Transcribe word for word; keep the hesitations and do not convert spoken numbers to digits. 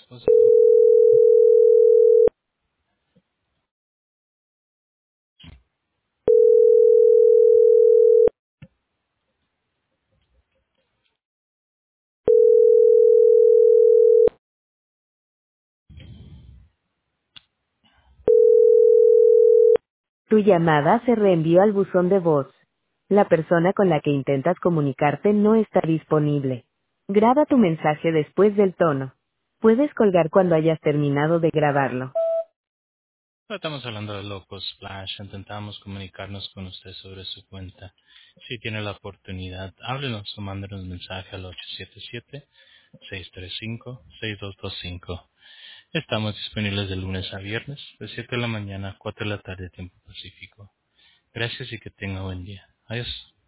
Pues, Tu llamada se reenvió al buzón de voz. La persona con la que intentas comunicarte no está disponible. Graba tu mensaje después del tono. Puedes colgar cuando hayas terminado de grabarlo. estamos hablando de Locos Splash. Intentamos comunicarnos con usted sobre su cuenta. Si tiene la oportunidad, háblenos o mándenos un mensaje al ocho siete siete, seis tres cinco, seis dos dos cinco. Estamos disponibles de lunes a viernes, de siete de la mañana a cuatro de la tarde, tiempo pacífico. Gracias y que tenga buen día. Adiós.